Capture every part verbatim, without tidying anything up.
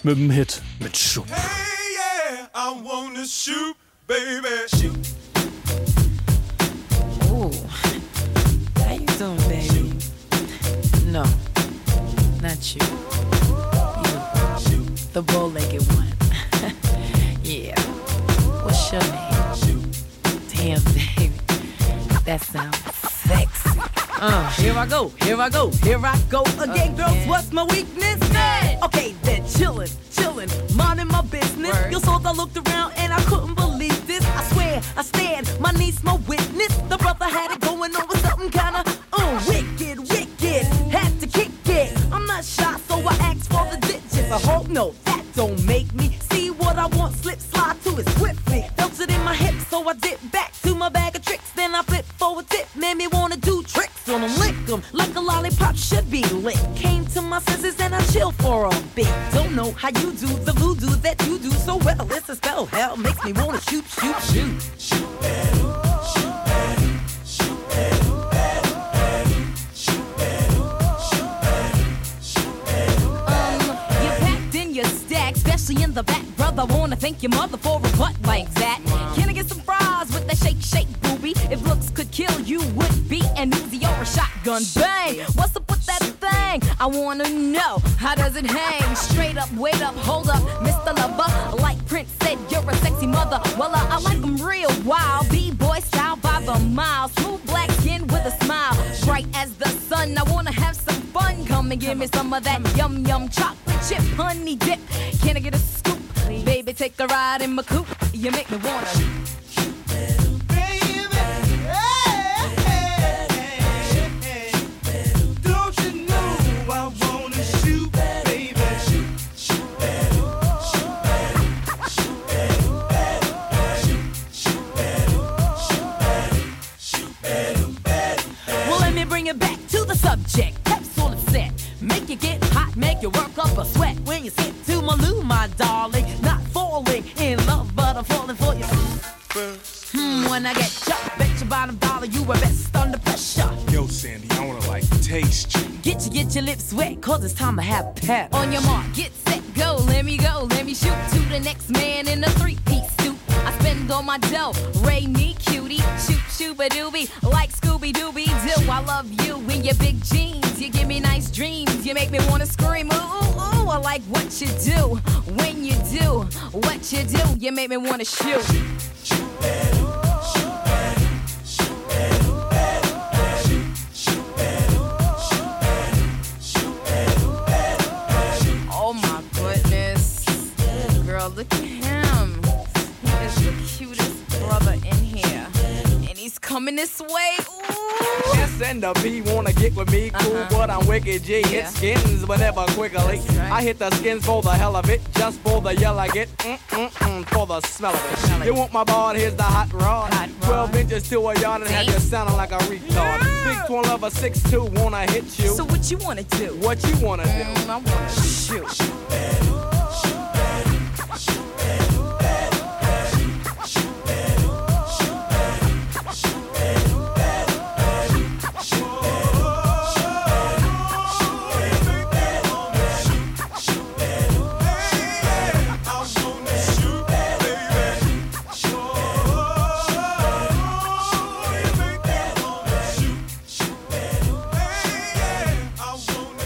slut med dem Hit med Shoot. Hey yeah, I wanna shoot, baby, shoot. Ooh, how you doing, baby? No, not you. You, the bow-legged one. Yeah. What's your name? Damn, baby, that sounds sexy. Uh, here I go, here I go, here I go again, girls. Again. What's my weakness? Man. Okay, then chillin', chillin', minding my business. Word. You saw I looked around and I couldn't believe this. I swear, I stared, my niece, my witness. The brother had it going on with something kinda uh, wicked, wicked. Had to kick it. I'm not shy, so I asked for the digits. I hope no, that don't make me see what I want. Slip, slide to it swiftly. Felt it in my hips, so I dip back to my bag of tricks. Then I flip for a tip, made me wanna do tricks on them, lick them like a lollipop should be lit. Came to my senses and I chill for a bit. Don't know how you do the voodoo that you do so well. It's a spell, hell makes me wanna shoot, shoot, shoot. Shoot at it, shoot at it, shoot at it, at it, at it, shoot at it, shoot at it, shoot at it. Um, you packed in your stack, especially in the back, brother. Wanna thank your mother for a butt like that. Can I get some fries with that shake, shake, booby? If looks could kill, you would be an Uzi or a shotgun. Bang! What's up with that thing? I wanna know, how does it hang? Straight up, wait up, hold up, Mister Lover. Like Prince said, you're a sexy mother. Well, uh, I like them real wild. B-boy style by the mile. Smooth black skin with a smile. Bright as the sun, I wanna have some fun. Come and give me some of that yum yum chocolate chip honey dip. Can I get a scoop? Baby, take a ride in my coupe. You make me wanna bring it back to the subject. Peps on the set, make you get hot, make you work up a sweat. When you sit to my loo, my darling, not falling in love, but I'm falling for you. Hmm, when I get chopped, bet your bottom dollar you were best under pressure. Yo, Sandy, I wanna like taste you. Get you, get your lips wet, cause it's time to have pep. on your mark, get set, go. Let me go, let me shoot to the next man in a three-piece suit. I spend all my dough, Ray me cutie, shoot shooba doobie, like Scooby Dooby Doo. I love you in your big jeans, you give me nice dreams, you make me wanna scream. Ooh, ooh, ooh, I like what you do, when you do, what you do, you make me wanna shoot. Oh my goodness. Girl, look at him. He is the cutest brother in here. And he's coming this way. Ooh. S and the B wanna get with me, cool, Uh-huh. but I'm wicked G. Yeah. Hit skins, but never quickly. Right. I hit the skins for the hell of it, just for the yell I get, mm-mm-mm, for the smell of it. Smell it. You want my ball, here's the hot rod. Hot twelve rod. inches to a yard and have you sounding like a retard. Big twin lover, six two, wanna hit you. So what you wanna do? What you wanna do? Mm, I wanna shoot.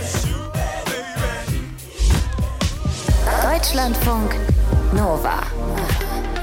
Deutschlandfunk Nova.